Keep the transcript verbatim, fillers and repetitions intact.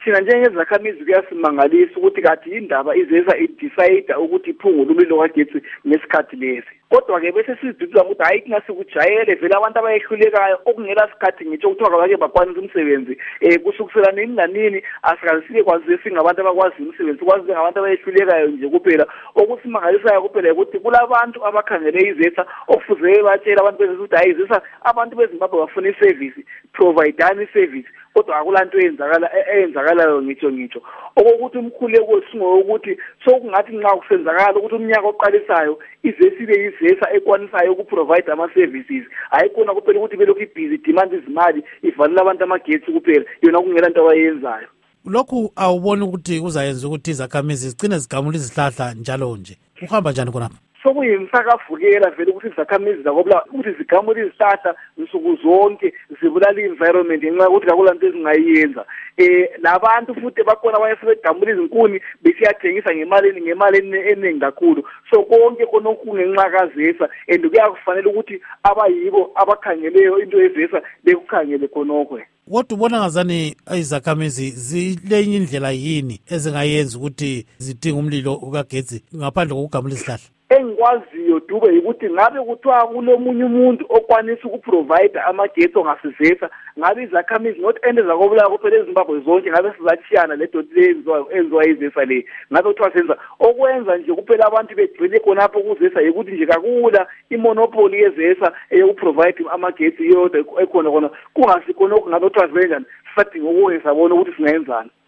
thina njengezakhamizi kuyasimangalisa ukuthi kathi indaba izeza idecide ukuthi iphungule umlilo kagesi ngesikhathi lesi. Kodwa-ke bese sizidudula ukuthi hayi kungasikujayele vele abantu abayehlulekayo okungela sikhathi ngitsho kuthiwa kabake bakwanisa umsebenzi um kusukusela nini nanini asikazisike kwazise singabantu abakwazi umsebenzi kwazi ngabantu abayehlulekayo nje kuphela. Okusimangalisayo kuphela ukuthi kulabantu abakhangele izetha okufuze batshela abantu bezizwe ukuthi hayi izisa abantu beZimbabwe bafuna isevisi providani isevisi kodwa akulanto eyenzakala eyenzakalayo ngitsho ngitsho okokuthi umkhuleko singokuthi sokungathi nxa kusenzakala ukuthi umnyaka oqalisayo izesibe izesa ekwanisayo ukuprovide ama-services hayi khona kuphela ukuthi belokhu ibhizi demand izimali ivalela abantu amagetsi kuphela yona kungela nto abayenzayo. Lokhu awuboni ukuthi kuzayenza ukuthi izakhamizi zigcine zigamula izihlahla njalo nje kuhamba njani khonapha? Sokuyimsakavukela vele ukuthi izakhamizi zakobula ukuthi zigamule izihlahla nsuku zonke zibulala i-environment ngenxa yokuthi akulanto ezingayenza. Eh labantu futhi bakhona abanye sebegamula izinkuni besiyathengisa ngemali ngemali eningi kakhulu. So konke konke ngenxa kazesa and kuyakufanele ukuthi abayibo abakhangeleyo into ezesa bekukhangele khonokho. Kodwa ubona ngazani izakhamizi zilenye indlela yini ezingayenza ukuthi zidinga umlilo ukagezi ngaphandle kokugamula izihlahla? Engikwaziyo Dube ukuthi ngabe kuthiwa kulomunye umuntu okwanisa ukuprovide amagetsi ongasizesa ngabe izakhamizi not ende zakobula kuphela eZimbabwe zonke ngabe sizachiyana le dot lenziwa enziwa izesa le ngabe kuthiwa senza okwenza nje kuphela abantu begcile khonapho kuzesa ukuthi nje kakula imonopoly yezesa eyokuprovide amagetsi yodwa ekhona khona kungasikho nokho ngabe kuthiwa zenjani sisadinga ukwenza bona ukuthi singayenzani.